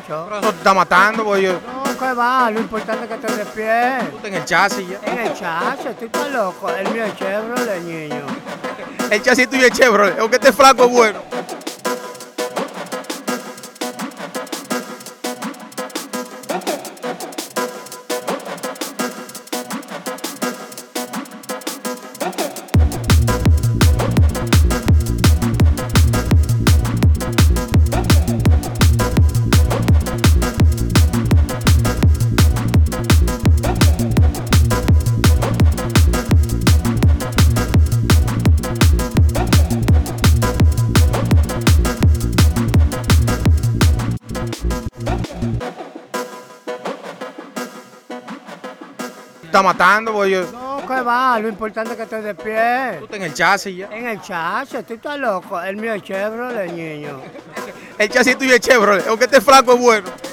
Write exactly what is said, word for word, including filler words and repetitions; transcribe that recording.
muchacho. Pero eso te está matando, porque yo... No, que va, lo importante es que estés de pie. Tú estás en el chasis ya. En el chasis, tú estás loco. El mío es Chevrolet, niño. El chasis tuyo es Chevrolet, aunque este flaco es bueno. Está matando, porque yo... No, que va, lo importante es que estés de pie. Tú estás en el chasis ya. En el chasis, tú estás loco. El mío es Chevrolet, niño. El chasis tuyo es Chevrolet, aunque este flaco es bueno.